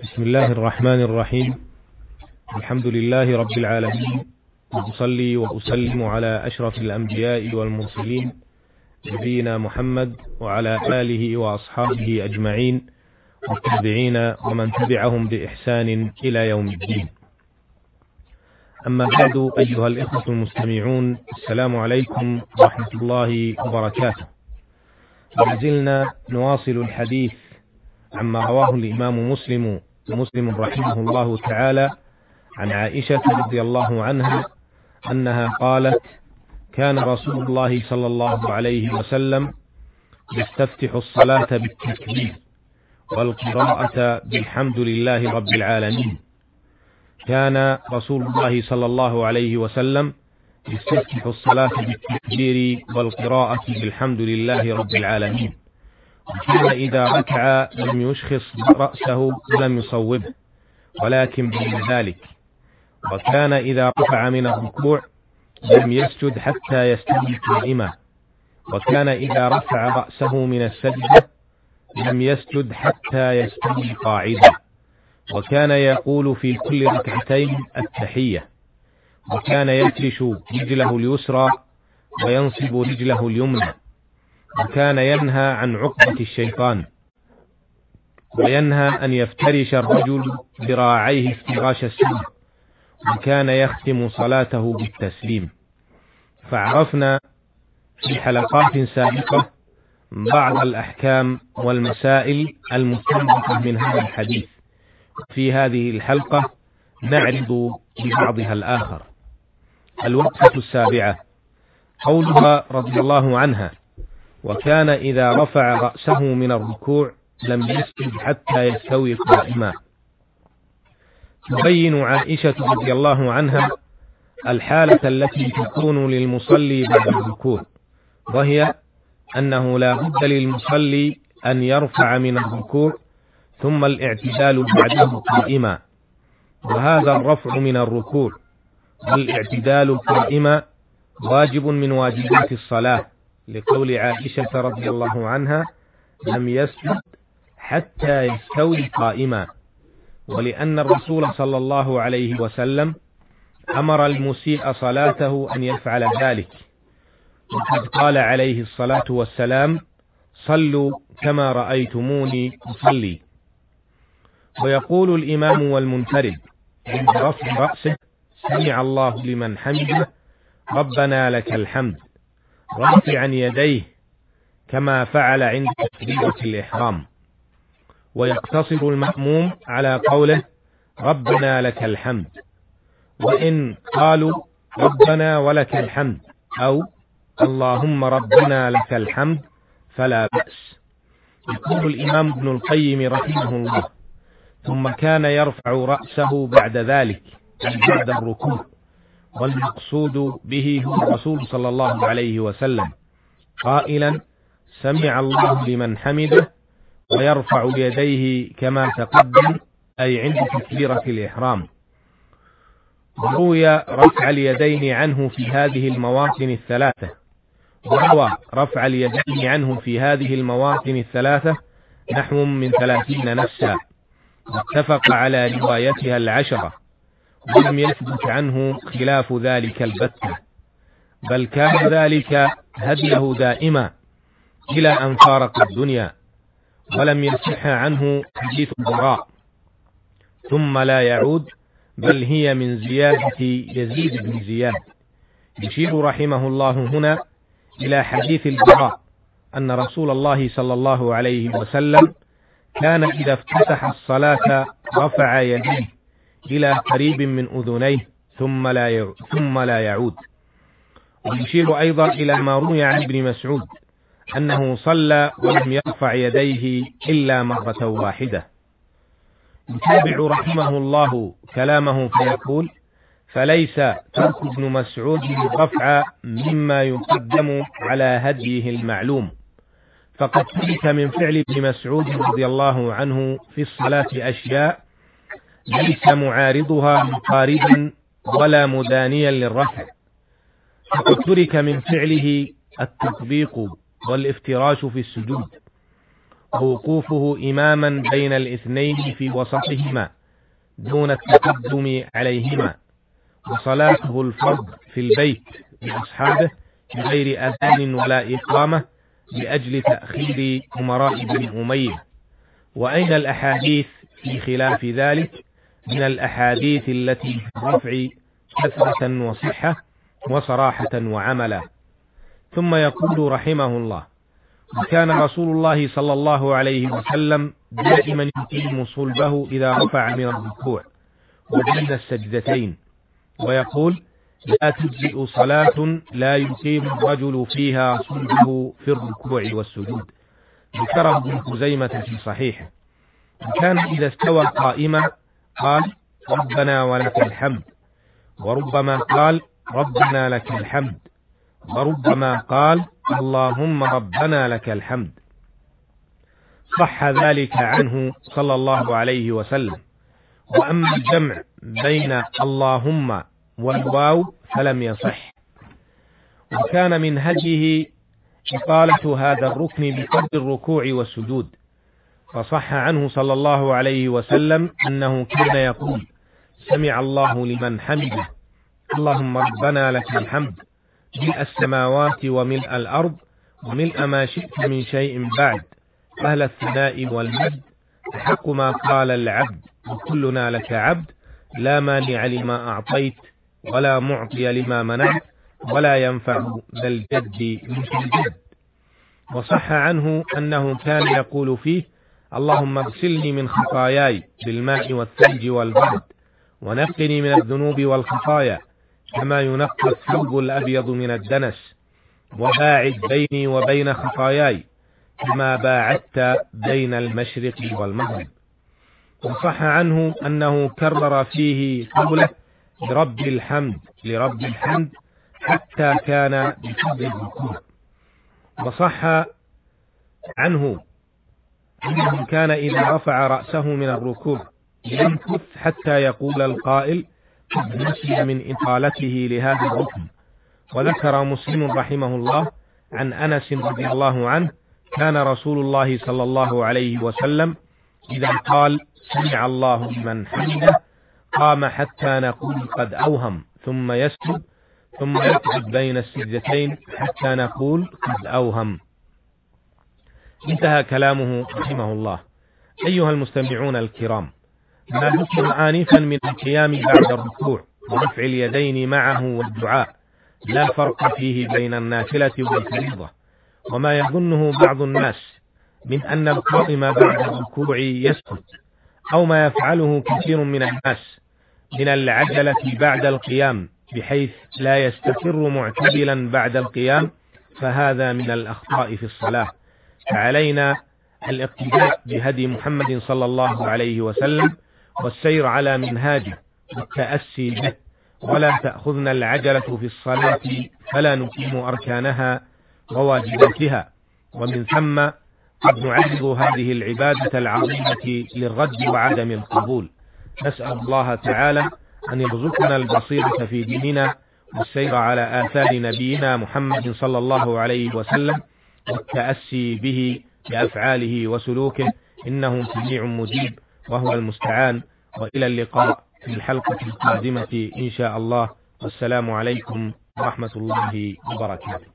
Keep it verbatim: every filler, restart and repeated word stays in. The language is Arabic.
بسم الله الرحمن الرحيم. الحمد لله رب العالمين، وأصلي وأسلم على أشرف الأنبياء والمرسلين نبينا محمد وعلى آله وأصحابه أجمعين والتابعين ومن تبعهم بإحسان إلى يوم الدين. أما بعد، أيها الإخوة المستمعون، السلام عليكم ورحمة الله وبركاته. ما زلنا نواصل الحديث عما رواه الإمام مسلم مسلم رحمه الله تعالى عن عائشة رضي الله عنها أنها قالت: كان رسول الله صلى الله عليه وسلم يستفتح الصلاة بالتكبير والقراءة بالحمد لله رب العالمين. كان رسول الله صلى الله عليه وسلم يستفتح الصلاة بالتكبير والقراءة بالحمد لله رب العالمين. وكان إذا ركع لم يشخص رأسه ولم يصوبه، ولكن بين ذلك. وكان إذا رفع من الركوع لم يسجد حتى يستوي قائما. وكان إذا رفع رأسه من السجدة لم يسجد حتى يستوي قاعدا. وكان يقول في كل ركعتين التحية. وكان يفرش رجله اليسرى وينصب رجله اليمنى. وكان ينهى عن عقبة الشيطان، وينهى أن يفترش الرجل ذراعيه افتراش السوء. وكان يختم صلاته بالتسليم. فعرفنا في حلقات سابقة بعض الأحكام والمسائل المستنبطة من هذا الحديث. في هذه الحلقة نعرض لبعضها الآخر. الوقفة السابعة قولها رضي الله عنها: وكان إذا رفع رأسه من الركوع لم يسجد حتى يستوي قائما. تبين عائشة رضي الله عنها الحالة التي تكون للمصلي بعد الركوع، وهي أنه لا بد للمصلي أن يرفع من الركوع ثم الاعتدال بعده قائما. وهذا الرفع من الركوع والاعتدال قائما واجب من واجبات الصلاة، لقول عائشة رضي الله عنها: لم يسجد حتى يستوي قائما. ولأن الرسول صلى الله عليه وسلم أمر المسيء صلاته أن يفعل ذلك، وقد قال عليه الصلاة والسلام: صلوا كما رأيتموني أصلي. ويقول الإمام والمنفرد عند رفع رأسه: سمع الله لمن حمده ربنا لك الحمد، رافعا يديه كما فعل عند تكبيرة الإحرام. ويقتصر المأموم على قوله ربنا لك الحمد. وإن قالوا ربنا ولك الحمد أو اللهم ربنا لك الحمد فلا بأس. يقول الإمام ابن القيم رحمه الله: ثم كان يرفع رأسه بعد ذلك أي بعد الركوع، والمقصود به هو الرسول صلى الله عليه وسلم قائلا: سمع الله لمن حمده، ويرفع يديه كما تقدم أي عند تكبيرة الإحرام. وروي رفع اليدين عنه في هذه المواطن الثلاثة وروى رفع اليدين عنه في هذه المواطن الثلاثة نحو من ثلاثين نفسا، واتفق على روايتها العشرة، ولم يثبت عنه خلاف ذلك البتة، بل كان ذلك هديه دائما إلى أن فارق الدنيا. ولم يصح عنه حديث البراء ثم لا يعود، بل هي من زيادة يزيد بن زياد. يشير رحمه الله هنا إلى حديث البراء أن رسول الله صلى الله عليه وسلم كان إذا افتتح الصلاة رفع يديه إلى قريب من أذنيه ثم لا يعود, ثم لا يعود. ويشير أيضا إلى ما روي عن ابن مسعود أنه صلى ولم يرفع يديه إلا مرة واحدة. يتابع رحمه الله كلامه فيقول: فليس ترك ابن مسعود الرفع مما يقدم على هديه المعلوم، فقد ترك من فعل ابن مسعود رضي الله عنه في الصلاة أشياء ليس معارضها مقاربا ولا مدانيا للرفع. فقد ترك من فعله التطبيق والافتراش في السجود، ووقوفه إماما بين الاثنين في وسطهما دون التقدم عليهما، وصلاته الفرض في البيت بأصحابه بغير أذان ولا إقامة لأجل تأخير أمراء بن أمية. وأين الأحاديث في خلاف ذلك من الأحاديث التي في الرفع كثرة وصحة وصراحة وعملا. ثم يقول رحمه الله: وكان رسول الله صلى الله عليه وسلم دائما يقيم صلبه إذا رفع من الركوع وبين السجدتين، ويقول: لا تجزئ صلاة لا يقيم الرجل فيها صلبه في الركوع والسجود. ذكره ابن خزيمة في صحيحه. وكان إذا استوى قائما قال: ربنا ولك الحمد، وربما قال: ربنا لك الحمد، وربما قال: اللهم ربنا لك الحمد. صح ذلك عنه صلى الله عليه وسلم. وأما الجمع بين اللهم والواو فلم يصح. وكان من هديه إطالة هذا الركن بقدر الركوع والسجود، فصح عنه صلى الله عليه وسلم أنه كان يقول: سمع الله لمن حمده، اللهم ربنا لك الحمد، ملء السماوات وملء الأرض وملء ما شئت من شيء بعد، أهل الثناء والمجد، أحق ما قال العبد وكلنا لك عبد، لا مانع لما أعطيت ولا معطي لما منعت ولا ينفع ذا الجد منك الجد. وصح عنه أنه كان يقول فيه: اللهم اغسلني من خطاياي بالماء والثلج والبرد، ونقني من الذنوب والخطايا كما ينقى الثوب الأبيض من الدنس، وباعد بيني وبين خطاياي كما باعدت بين المشرق والمغرب. وصح عنه أنه كرر فيه قوله: لرب الحمد لرب الحمد حتى كان بفضل الركوع. وصح عنه أنه كان إذا رفع رأسه من الركوع يمكث حتى يقول القائل: قد نسي من إطالته لهذا الركن. وذكر مسلم رحمه الله عن أنس رضي الله عنه: كان رسول الله صلى الله عليه وسلم إذا قال: سمع الله لمن حمده قام حتى نقول قد أوهم، ثم يسجد، ثم يقعد بين السجدتين حتى نقول قد أوهم. انتهى كلامه رحمه الله. أيها المستمعون الكرام، ما ذكر آنفا من القيام بعد الركوع ورفع اليدين معه والدعاء لا فرق فيه بين النافلة والفريضة. وما يظنه بعض الناس من أن القائم بعد الركوع يسكت، أو ما يفعله كثير من الناس من العجلة بعد القيام بحيث لا يستقر معتدلا بعد القيام، فهذا من الأخطاء في الصلاة. فعلينا الاقتداء بهدي محمد صلى الله عليه وسلم والسير على منهاجه والتأسي به، ولا تأخذنا العجلة في الصلاة فلا نقيم أركانها وواجباتها، ومن ثم قد نعرض هذه العبادة العظيمة للرد وعدم القبول. نسأل الله تعالى أن يرزقنا البصيرة في ديننا والسير على آثار نبينا محمد صلى الله عليه وسلم والتأسي به بأفعاله وسلوكه، إنه سميع مجيب وهو المستعان. وإلى اللقاء في الحلقة القادمة إن شاء الله، والسلام عليكم ورحمة الله وبركاته.